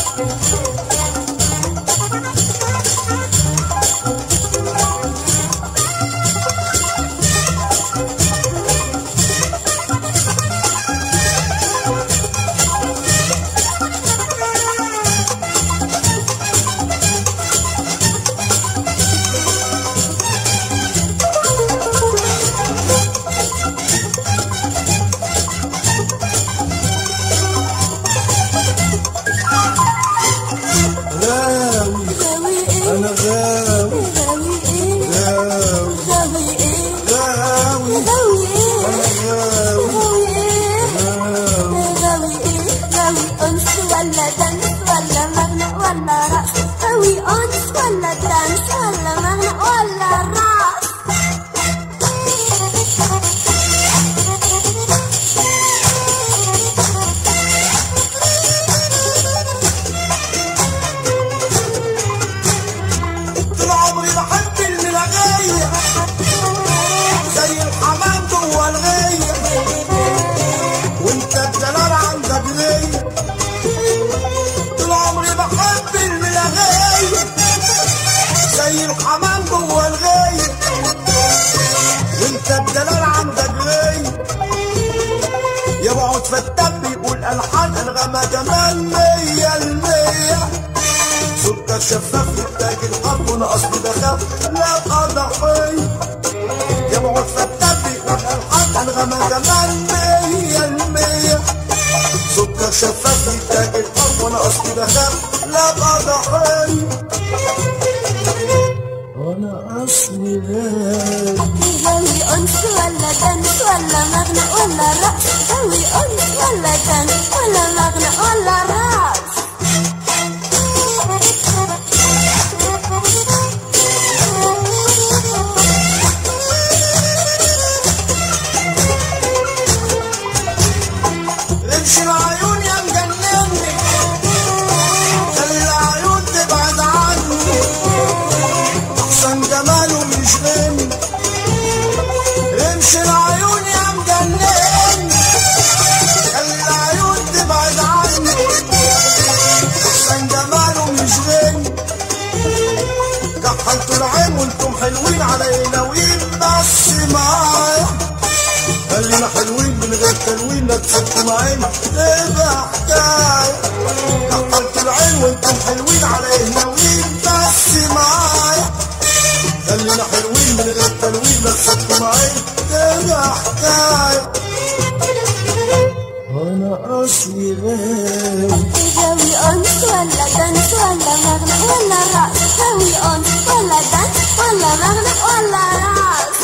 فتان بيقول الحان الغما جمال 100%. سكر شفاف للتاج الحب وانا اصلي بخاف لا اضحي. يا بعد فتان بيقول الحان الغما جمال 100%. سكر شفاف للتاج الحب وانا اصلي بخاف لا اضحي. وانا اصلي هاوي انس ولا دنس ولا مغنى ولا رقص. هاوي انس ولا دنس ولا مغنى ولا رقص. رمش العيون يا مجنني خلي العيون تبعد عني احسن جماله بيشغلني. رمش العيون يا مجنني خلي العيون تبعد عني احسن جماله بيشغلني. كحلتوا العين وانتم حلوين علي ناويين بس معايا. خلينا حلوين من غير تلوين لا تحطوا معانا تبقى حكايه. كحلتوا العين وانتم حلوين علي ناويين بس معايا. خلينا حلوين من غير تلوين لا تحطوا معانا تبقى حكايه. انا اصلي غاوي. هاوي انس ولا دنس ولا مغنى ولا رقص. هاوي انس ولا دنس ولا مغنى ولا رقص.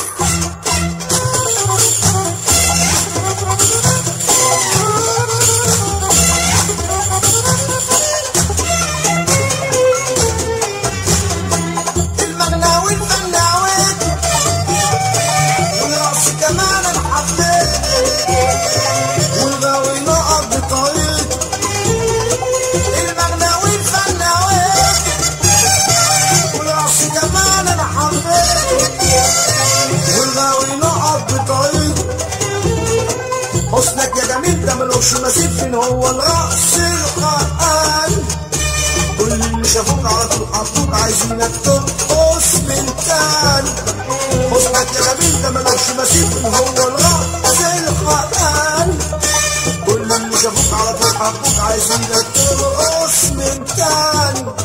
حسنك يا جميل ده ملوش مثيل فين هو الرقص الحقاني. كل اللي شافوك على طول حطوك عايزينك ترقص من تاني. حسنك يا جميل ده ملوش مثيل فين هو الرقص الحقاني. كل اللي شافوك على طول حطوك عايزينك ترقص من تاني.